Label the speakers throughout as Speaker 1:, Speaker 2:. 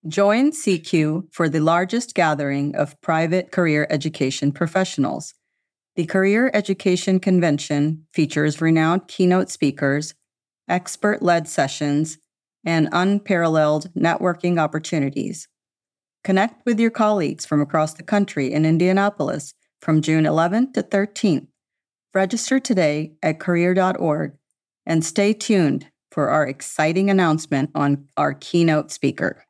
Speaker 1: Join CQ for the largest gathering of private career education professionals. The Career Education Convention features renowned keynote speakers, expert-led sessions, and unparalleled networking opportunities. Connect with your colleagues from across the country in Indianapolis from June 11th to 13th. Register today at career.org and stay tuned for our exciting announcement on our keynote speaker.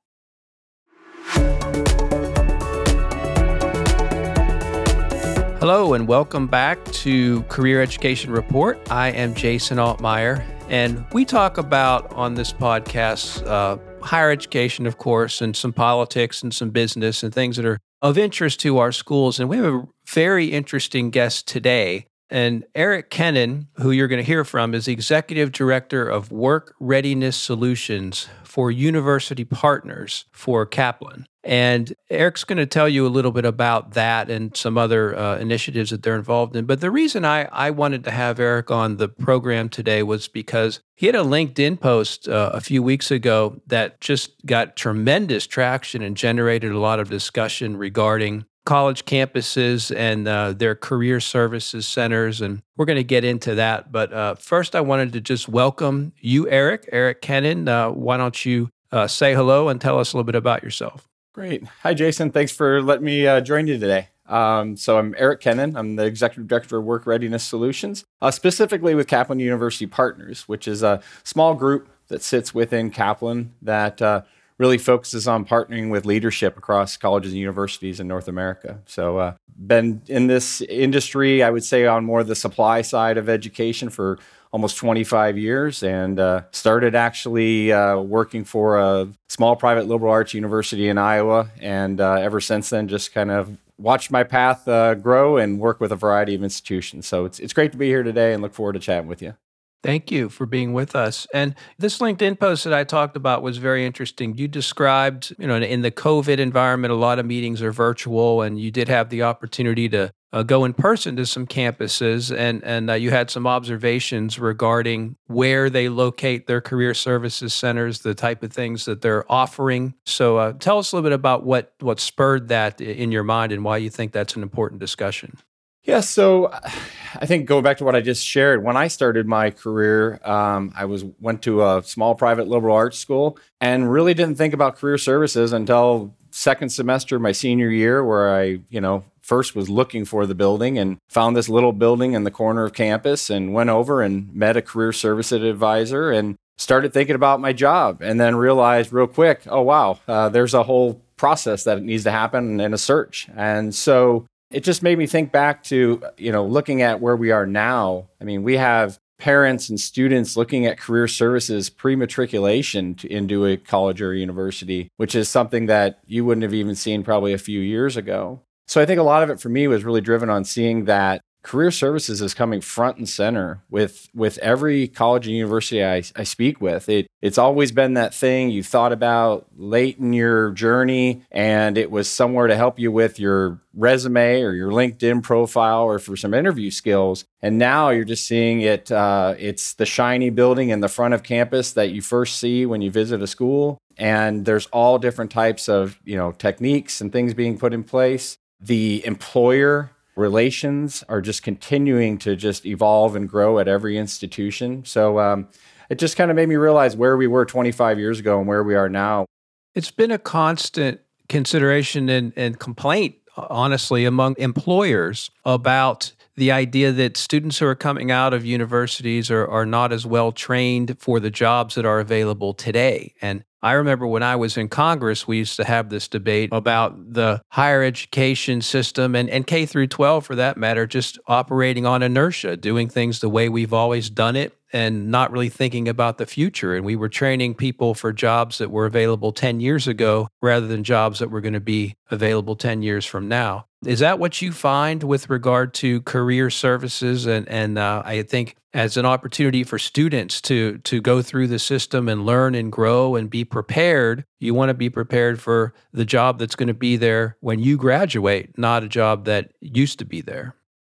Speaker 2: Hello and welcome back to Career Education Report. I am Jason Altmeyer, and we talk about on this podcast higher education, of course, and some politics and some business and things that are of interest to our schools. And we have a very interesting guest today. And Eric Kennan, who you're going to hear from, is the Executive Director of Work Readiness Solutions for University Partners for Kaplan. And Eric's going to tell you a little bit about that and some other initiatives that they're involved in. But the reason I wanted to have Eric on the program today was because he had a LinkedIn post a few weeks ago that just got tremendous traction and generated a lot of discussion regarding college campuses and their career services centers, and we're going to get into that. But first, I wanted to just welcome you, Eric Kennan. Why don't you say hello and tell us a little bit about yourself?
Speaker 3: Great. Hi, Jason. Thanks for letting me join you today. So I'm Eric Kennan. I'm the Executive Director of Work Readiness Solutions, specifically with Kaplan University Partners, which is a small group that sits within Kaplan that really focuses on partnering with leadership across colleges and universities in North America. So been in this industry, I would say, on more the supply side of education for almost 25 years, and started actually working for a small private liberal arts university in Iowa, and ever since then just kind of watched my path grow and work with a variety of institutions. So it's great to be here today and look forward to chatting with you.
Speaker 2: Thank you for being with us. And this LinkedIn post that I talked about was very interesting. You described, in the COVID environment, a lot of meetings are virtual, and you did have the opportunity to go in person to some campuses, and you had some observations regarding where they locate their career services centers, the type of things that they're offering. So tell us a little bit about what spurred that in your mind and why you think that's an important discussion.
Speaker 3: Yeah, so I think going back to what I just shared, when I started my career, I went to a small private liberal arts school and really didn't think about career services until second semester my senior year, where I, first was looking for the building and found this little building in the corner of campus and went over and met a career services advisor and started thinking about my job, and then realized real quick, oh, wow, there's a whole process that needs to happen in a search. And so it just made me think back to, looking at where we are now. I mean, we have parents and students looking at career services pre-matriculation into a college or university, which is something that you wouldn't have even seen probably a few years ago. So I think a lot of it for me was really driven on seeing that career services is coming front and center with every college and university I speak with. It's always been that thing you thought about late in your journey, and it was somewhere to help you with your resume or your LinkedIn profile or for some interview skills. And now you're just seeing it. It's the shiny building in the front of campus that you first see when you visit a school. And there's all different types of techniques and things being put in place. The employer relations are just continuing to just evolve and grow at every institution. So it just kind of made me realize where we were 25 years ago and where we are now.
Speaker 2: It's been a constant consideration and complaint, honestly, among employers about the idea that students who are coming out of universities are not as well trained for the jobs that are available today. And I remember when I was in Congress, we used to have this debate about the higher education system and K through 12, for that matter, just operating on inertia, doing things the way we've always done it and not really thinking about the future. And we were training people for jobs that were available 10 years ago rather than jobs that were going to be available 10 years from now. Is that what you find with regard to career services? And I think as an opportunity for students to go through the system and learn and grow and be prepared, you want to be prepared for the job that's going to be there when you graduate, not a job that used to be there.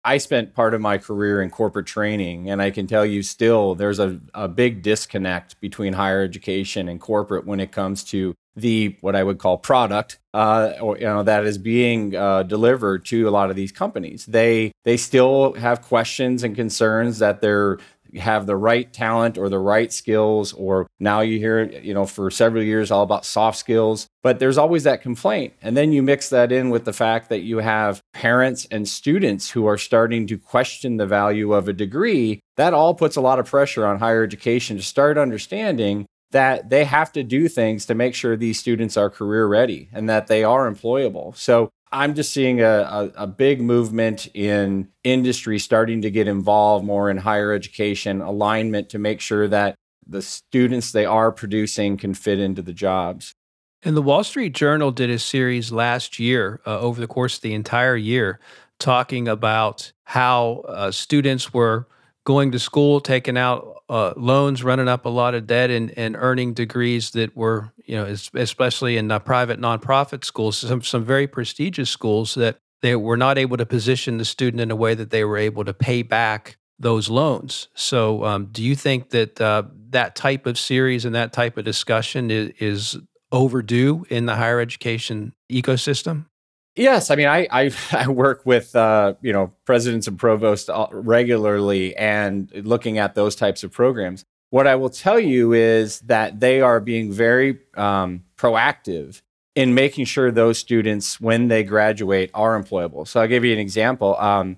Speaker 3: I spent part of my career in corporate training, and I can tell you still there's a big disconnect between higher education and corporate when it comes to the what I would call product, that is being delivered to a lot of these companies. They still have questions and concerns that they're have the right talent or the right skills, or now you hear, for several years all about soft skills, but there's always that complaint. And then you mix that in with the fact that you have parents and students who are starting to question the value of a degree. That all puts a lot of pressure on higher education to start understanding that they have to do things to make sure these students are career ready and that they are employable. So I'm just seeing a big movement in industry starting to get involved more in higher education alignment to make sure that the students they are producing can fit into the jobs.
Speaker 2: And the Wall Street Journal did a series last year, over the course of the entire year, talking about how students were going to school, taking out loans, running up a lot of debt, and earning degrees that were, especially in private nonprofit schools, some very prestigious schools, that they were not able to position the student in a way that they were able to pay back those loans. So do you think that that type of series and that type of discussion is overdue in the higher education ecosystem?
Speaker 3: Yes, I mean, I work with presidents and provosts regularly and looking at those types of programs. What I will tell you is that they are being very proactive in making sure those students, when they graduate, are employable. So I'll give you an example. I'm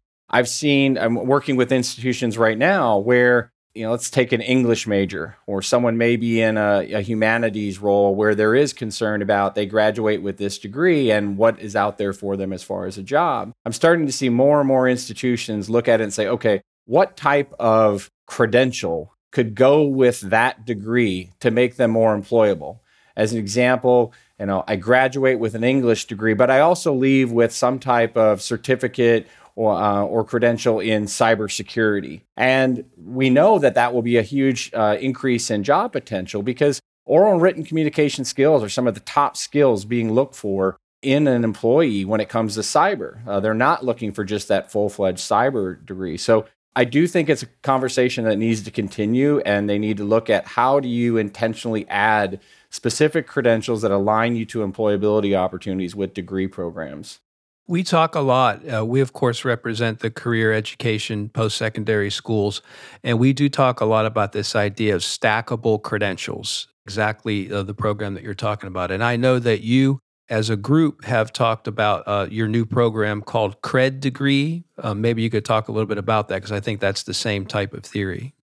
Speaker 3: working with institutions right now where, let's take an English major, or someone may be in a humanities role where there is concern about they graduate with this degree and what is out there for them as far as a job. I'm starting to see more and more institutions look at it and say, okay, what type of credential could go with that degree to make them more employable? As an example, I graduate with an English degree, but I also leave with some type of certificate or credential in cybersecurity. And we know that will be a huge increase in job potential, because oral and written communication skills are some of the top skills being looked for in an employee when it comes to cyber. They're not looking for just that full-fledged cyber degree. So I do think it's a conversation that needs to continue, and they need to look at how do you intentionally add specific credentials that align you to employability opportunities with degree programs.
Speaker 2: We talk a lot. We, of course, represent the career education post-secondary schools, and we do talk a lot about this idea of stackable credentials, exactly the program that you're talking about. And I know that you, as a group, have talked about your new program called Cred Degree. Maybe you could talk a little bit about that, because I think that's the same type of theory.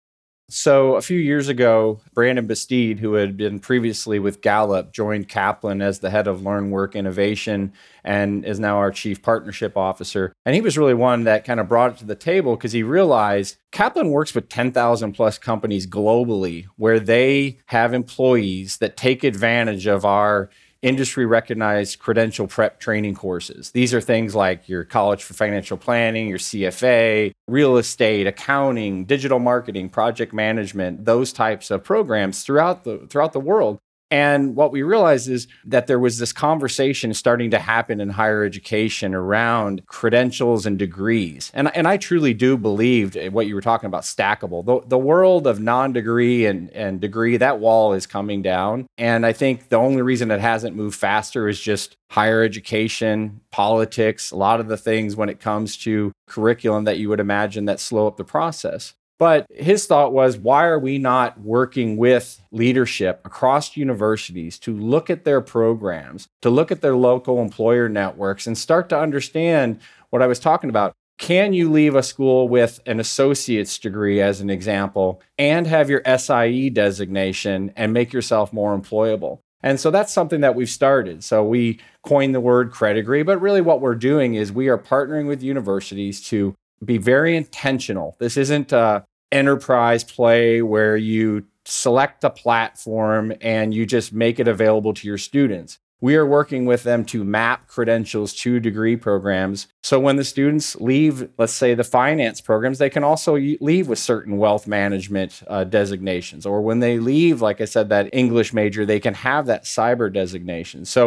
Speaker 3: So a few years ago, Brandon Bastide, who had been previously with Gallup, joined Kaplan as the head of LearnWork Innovation and is now our chief partnership officer. And he was really one that kind of brought it to the table, because he realized Kaplan works with 10,000 plus companies globally where they have employees that take advantage of our industry recognized credential prep training courses. These are things like your College for Financial Planning, your CFA, real estate, accounting, digital marketing, project management, those types of programs throughout the world. And what we realized is that there was this conversation starting to happen in higher education around credentials and degrees. And I truly do believe what you were talking about, stackable. The world of non-degree and degree, that wall is coming down. And I think the only reason it hasn't moved faster is just higher education, politics, a lot of the things when it comes to curriculum that you would imagine that slow up the process. But his thought was, why are we not working with leadership across universities to look at their programs, to look at their local employer networks, and start to understand what I was talking about? Can you leave a school with an associate's degree, as an example, and have your SIE designation and make yourself more employable? And so that's something that we've started. So we coined the word Credigree, but really what we're doing is we are partnering with universities to be very intentional. This isn't enterprise play where you select a platform and you just make it available to your students. We are working with them to map credentials to degree programs. So when the students leave, let's say the finance programs, they can also leave with certain wealth management designations. Or when they leave, like I said, that English major, they can have that cyber designation. So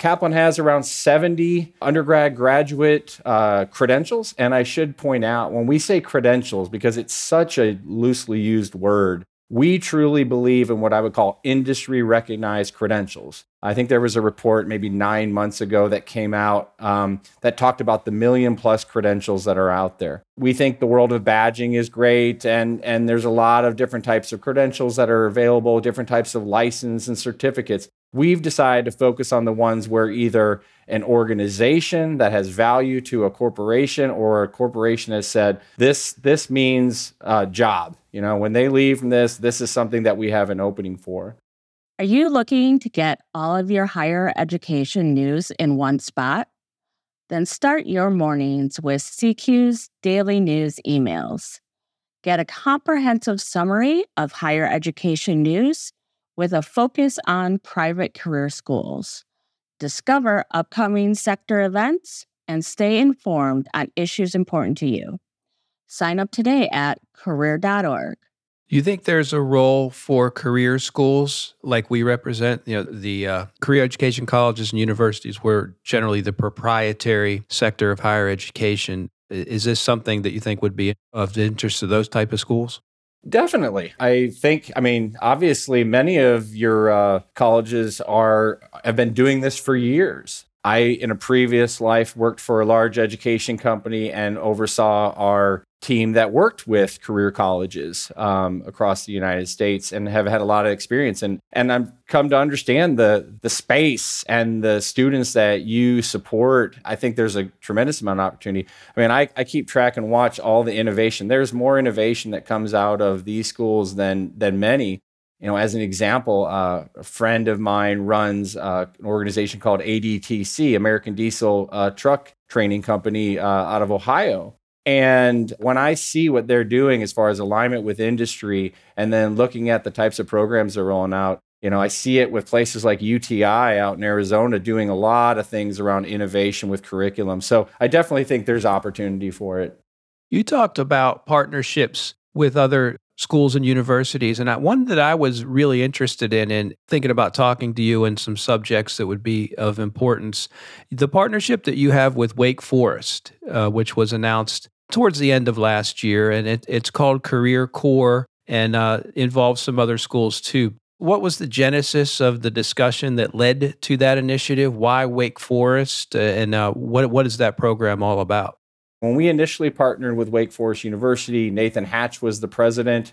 Speaker 3: Kaplan has around 70 undergrad, graduate credentials. And I should point out, when we say credentials, because it's such a loosely used word, we truly believe in what I would call industry recognized credentials. I think there was a report maybe 9 months ago that came out that talked about the 1 million plus credentials that are out there. We think the world of badging is great, and there's a lot of different types of credentials that are available, different types of license and certificates. We've decided to focus on the ones where either an organization that has value to a corporation or a corporation has said, this means job. When they leave from this is something that we have an opening for.
Speaker 4: Are you looking to get all of your higher education news in one spot? Then start your mornings with CQ's daily news emails. Get a comprehensive summary of higher education news with a focus on private career schools. Discover upcoming sector events and stay informed on issues important to you. Sign up today at career.org.
Speaker 2: You think there's a role for career schools like we represent? The career education colleges and universities were generally the proprietary sector of higher education. Is this something that you think would be of interest to those type of schools?
Speaker 3: Definitely. Obviously, many of your colleges have been doing this for years. I, in a previous life, worked for a large education company and oversaw our team that worked with career colleges across the United States, and have had a lot of experience. And I've come to understand the space and the students that you support. I think there's a tremendous amount of opportunity. I keep track and watch all the innovation. There's more innovation that comes out of these schools than many. As an example, a friend of mine runs an organization called ADTC, American Diesel Truck Training Company out of Ohio. And when I see what they're doing as far as alignment with industry, and then looking at the types of programs they're rolling out, I see it with places like UTI out in Arizona doing a lot of things around innovation with curriculum. So I definitely think there's opportunity for it.
Speaker 2: You talked about partnerships with other schools and universities, and one that I was really interested in thinking about talking to you in some subjects that would be of importance, the partnership that you have with Wake Forest, which was announced towards the end of last year, and it's called Career Core and involves some other schools too. What was the genesis of the discussion that led to that initiative? Why Wake Forest, and what is that program all about?
Speaker 3: When we initially partnered with Wake Forest University, Nathan Hatch was the president.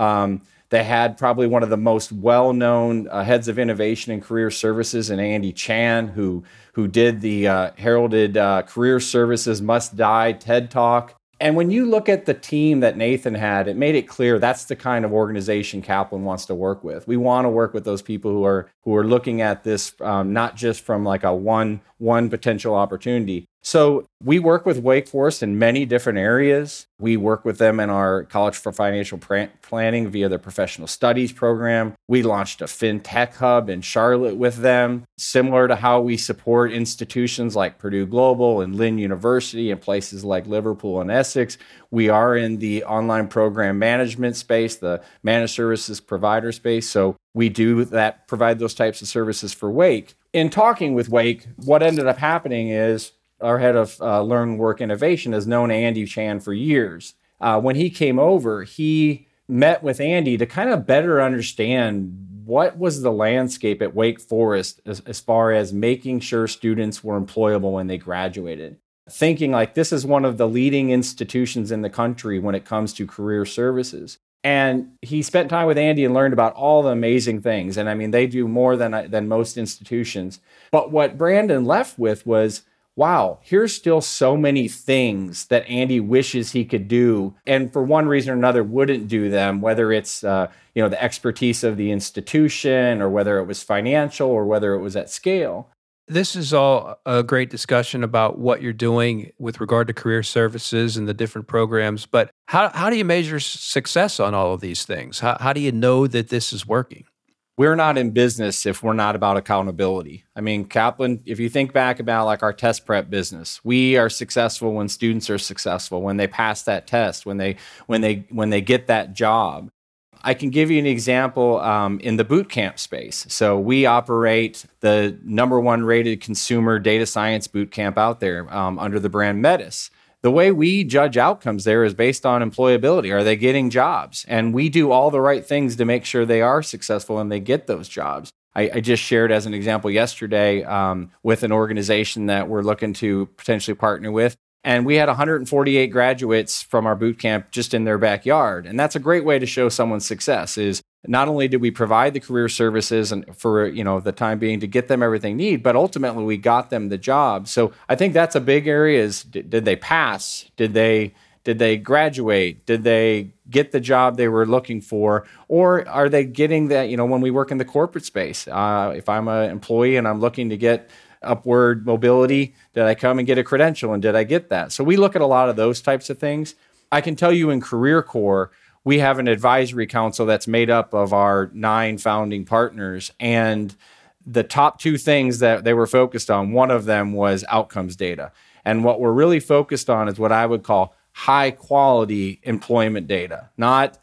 Speaker 3: They had probably one of the most well-known heads of innovation and career services in Andy Chan, who did the heralded Career Services Must Die TED Talk. And when you look at the team that Nathan had, it made it clear that's the kind of organization Kaplan wants to work with. We want to work with those people who are looking at this not just from like a one potential opportunity. So we work with Wake Forest in many different areas. We work with them in our College for Financial Planning via their professional studies program. We launched a FinTech hub in Charlotte with them, similar to how we support institutions like Purdue Global and Lynn University and places like Liverpool and Essex. We are in the online program management space, the managed services provider space. So we do that, provide those types of services for Wake. In talking with Wake, what ended up happening is our head of Learn, Work, Innovation has known Andy Chan for years. When he came over, he met with Andy to kind of better understand what was the landscape at Wake Forest as far as making sure students were employable when they graduated. Thinking like this is one of the leading institutions in the country when it comes to career services. And he spent time with Andy and learned about all the amazing things. And I mean, they do more than most institutions. But what Brandon left with was, wow, here's still so many things that Andy wishes he could do, and for one reason or another wouldn't do them, whether it's the expertise of the institution, or whether it was financial, or whether it was at scale.
Speaker 2: This is all a great discussion about what you're doing with regard to career services and the different programs, but how do you measure success on all of these things? How do you know that this is working?
Speaker 3: We're not in business if we're not about accountability. I mean, Kaplan, if you think back about like our test prep business, we are successful when students are successful, when they pass that test, when they get that job. I can give you an example in the boot camp space. So we operate the #1 rated consumer data science boot camp out there under the brand Metis. The way we judge outcomes there is based on employability. Are they getting jobs? And we do all the right things to make sure they are successful and they get those jobs. I just shared as an example yesterday with an organization that we're looking to potentially partner with. And we had 148 graduates from our boot camp just in their backyard. And that's a great way to show someone's success is not only did we provide the career services and for the time being to get them everything they need, but ultimately we got them the job. So I think that's a big area is did they pass? Did they graduate? Did they get the job they were looking for? Or are they getting that, when we work in the corporate space, if I'm an employee and I'm looking to get upward mobility, did I come and get a credential and did I get that? So we look at a lot of those types of things. I can tell you in Career Corps, we have an advisory council that's made up of our 9 founding partners. And the top 2 things that they were focused on, one of them was outcomes data. And what we're really focused on is what I would call high quality employment data. Not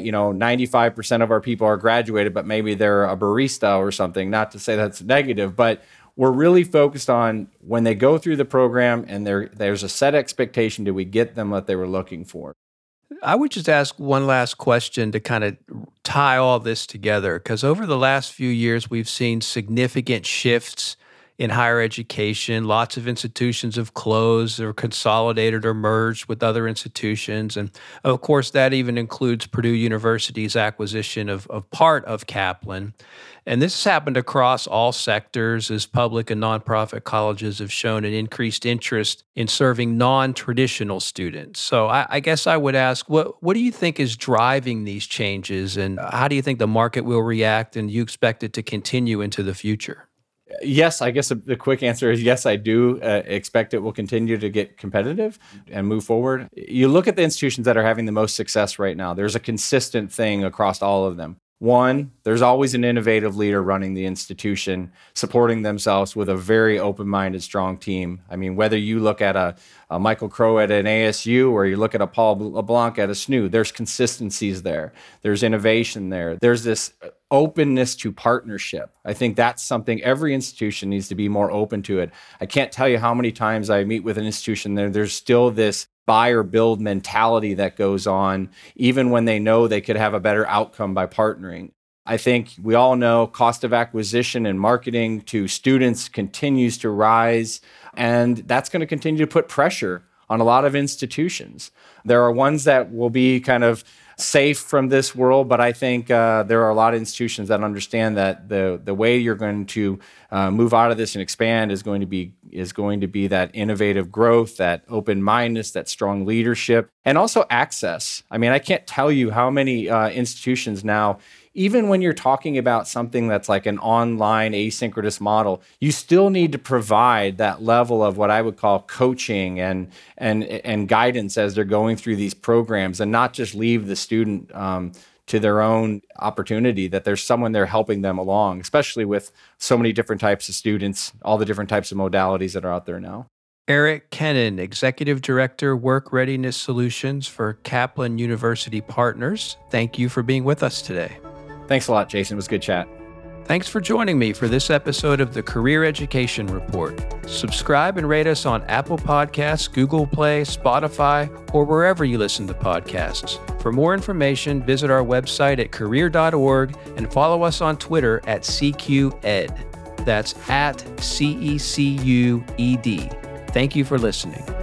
Speaker 3: 95% of our people are graduated, but maybe they're a barista or something. Not to say that's negative, but we're really focused on when they go through the program and there's a set expectation, do we get them what they were looking for?
Speaker 2: I would just ask one last question to kind of tie all this together, because over the last few years, we've seen significant shifts in higher education. Lots of institutions have closed or consolidated or merged with other institutions. And of course, that even includes Purdue University's acquisition of part of Kaplan. And this has happened across all sectors as public and nonprofit colleges have shown an increased interest in serving non-traditional students. So I guess I would ask, what do you think is driving these changes, and how do you think the market will react, and you expect it to continue into the future?
Speaker 3: Yes, I guess the quick answer is yes, I do expect it will continue to get competitive and move forward. You look at the institutions that are having the most success right now, there's a consistent thing across all of them. One, there's always an innovative leader running the institution, supporting themselves with a very open-minded, strong team. I mean, whether you look at a Michael Crow at an ASU or you look at a Paul LeBlanc at a SNU, there's consistencies there. There's innovation there. There's this openness to partnership. I think that's something every institution needs to be more open to it. I can't tell you how many times I meet with an institution there's still this buy or build mentality that goes on, even when they know they could have a better outcome by partnering. I think we all know cost of acquisition and marketing to students continues to rise, and that's going to continue to put pressure on a lot of institutions. There are ones that will be kind of safe from this world, but I think there are a lot of institutions that understand that the way you're going to move out of this and expand is going to be that innovative growth, that open-mindedness, that strong leadership, and also access. I mean, I can't tell you how many institutions now, even when you're talking about something that's like an online asynchronous model, you still need to provide that level of what I would call coaching and guidance as they're going through these programs, and not just leave the student to their own opportunity, that there's someone there helping them along, especially with so many different types of students, all the different types of modalities that are out there now.
Speaker 2: Eric Kennan, Executive Director, Work Readiness Solutions for Kaplan University Partners. Thank you for being with us today.
Speaker 3: Thanks a lot, Jason. It was a good chat.
Speaker 2: Thanks for joining me for this episode of the Career Education Report. Subscribe and rate us on Apple Podcasts, Google Play, Spotify, or wherever you listen to podcasts. For more information, visit our website at career.org and follow us on Twitter at CQED. That's at CECUED. Thank you for listening.